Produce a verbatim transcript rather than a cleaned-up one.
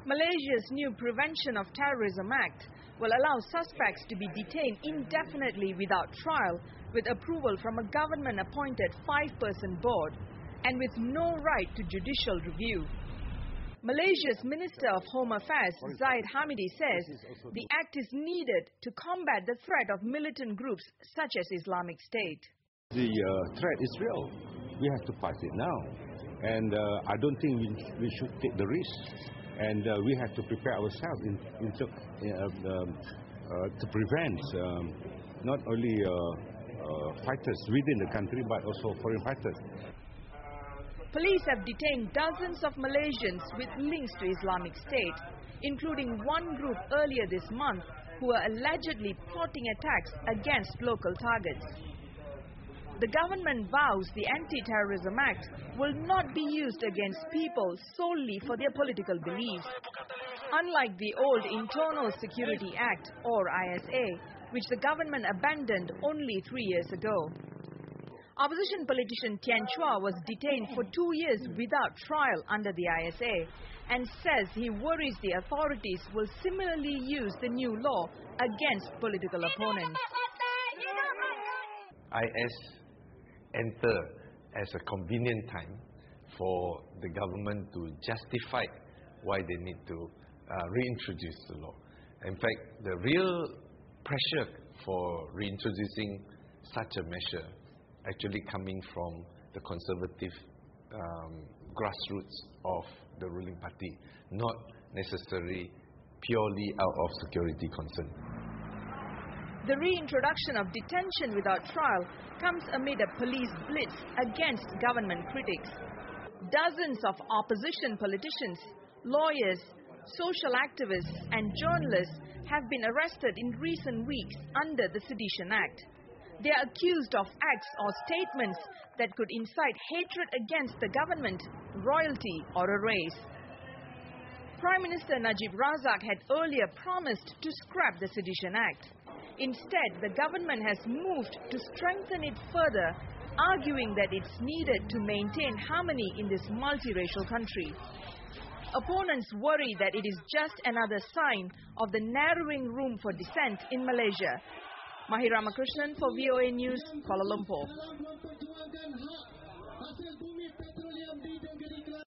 Malaysia's new Prevention of Terrorism Act will allow suspects to be detained indefinitely without trial, with approval from a government-appointed five-person board and with no right to judicial review. Malaysia's Minister of Home Affairs, Zahid Hamidi, says the act is needed to combat the threat of militant groups such as Islamic State. The uh, threat is real. We have to fight it now. And uh, I don't think we, we should take the risk. And uh, we have to prepare ourselves in, in to, uh, um, uh, to prevent um, not only uh, uh, fighters within the country but also foreign fighters. Police have detained dozens of Malaysians with links to Islamic State, including one group earlier this month who are allegedly plotting attacks against local targets. The government vows the Anti-Terrorism Act will not be used against people solely for their political beliefs. Unlike the old Internal Security Act, or I S A, which the government abandoned only three years ago. Opposition politician Tian Chua was detained for two years without trial under the I S A and says he worries the authorities will similarly use the new law against political opponents. I S enter as a convenient time for the government to justify why they need to uh, reintroduce the law. In fact, the real pressure for reintroducing such a measure actually coming from the conservative um, grassroots of the ruling party, not necessarily purely out of security concern. The reintroduction of detention without trial comes amid a police blitz against government critics. Dozens of opposition politicians, lawyers, social activists and journalists have been arrested in recent weeks under the Sedition Act. They are accused of acts or statements that could incite hatred against the government, royalty or a race. Prime Minister Najib Razak had earlier promised to scrap the Sedition Act. Instead, the government has moved to strengthen it further, arguing that it's needed to maintain harmony in this multiracial country. Opponents worry that it is just another sign of the narrowing room for dissent in Malaysia. Mahir Ramakrishnan for V O A News, Kuala Lumpur.